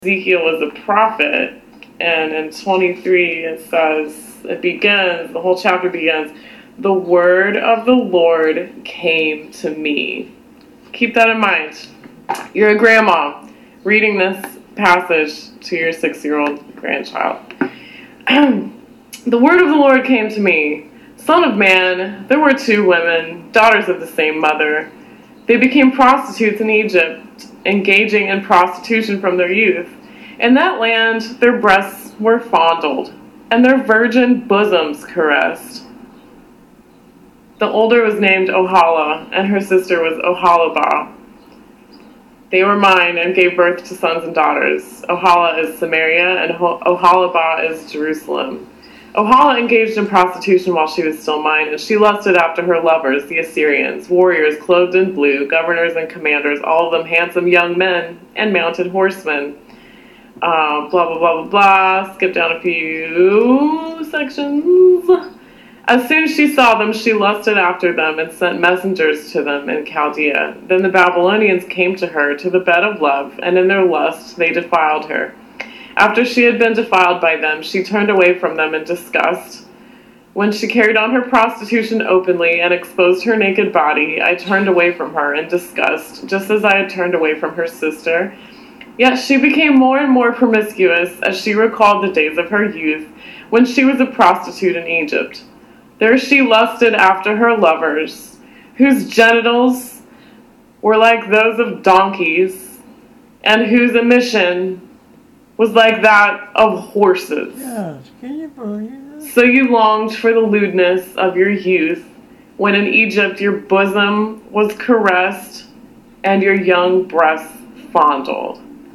Ezekiel was a prophet, and in 23 it says, the whole chapter begins, the word of the Lord came to me. Keep that in mind. You're a grandma reading this passage to your 6-year-old grandchild. The word of the Lord came to me. Son of man, there were 2 women, daughters of the same mother. They became prostitutes in Egypt, engaging in prostitution from their youth. In that land, their breasts were fondled, and their virgin bosoms caressed. The older was named Oholah, and her sister was Oholibah. They were mine and gave birth to sons and daughters. Oholah is Samaria, and Oholibah is Jerusalem. Oholah engaged in prostitution while she was still mine, and she lusted after her lovers, the Assyrians, warriors clothed in blue, governors and commanders, all of them handsome young men and mounted horsemen. Blah, blah, blah, blah, blah. Skip down a few sections. As soon as she saw them, she lusted after them and sent messengers to them in Chaldea. Then the Babylonians came to her to the bed of love, and in their lust they defiled her. After she had been defiled by them, she turned away from them in disgust. When she carried on her prostitution openly and exposed her naked body, I turned away from her in disgust, just as I had turned away from her sister. Yet she became more and more promiscuous as she recalled the days of her youth, when she was a prostitute in Egypt. There she lusted after her lovers, whose genitals were like those of donkeys, and whose emission was like that of horses. Yes, can you believe it? So you longed for the lewdness of your youth, when in Egypt your bosom was caressed, and your young breasts fondled.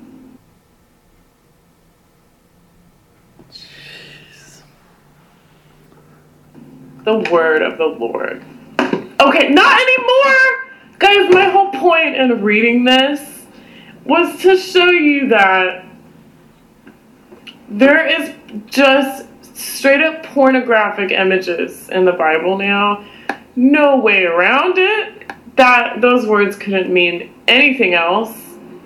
Jeez. The word of the Lord. Okay, not anymore! Guys, my whole point in reading this was to show you that there is just straight up pornographic images in the Bible now. No way around it. That those words couldn't mean anything else.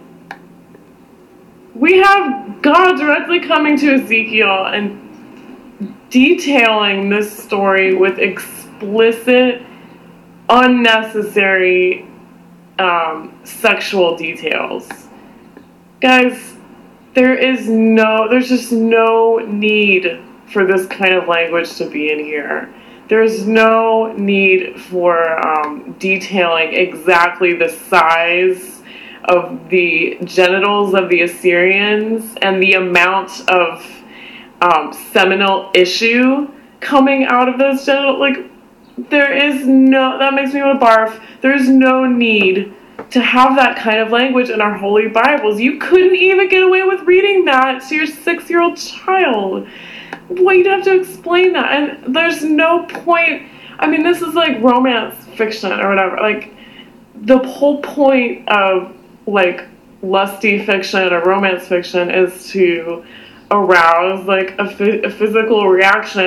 We have God directly coming to Ezekiel and detailing this story with explicit, unnecessary sexual details. Guys, there's just no need for this kind of language to be in here. There's no need for detailing exactly the size of the genitals of the Assyrians and the amount of seminal issue coming out of those genitals. Like, that makes me want to barf. There's no need to have that kind of language in our holy Bibles. You couldn't even get away with reading that to your 6-year-old child. Well, you'd have to explain that. And there's no point. I mean, this is like romance fiction or whatever. Like, the whole point of, like, lusty fiction or romance fiction is to arouse, like, a physical reaction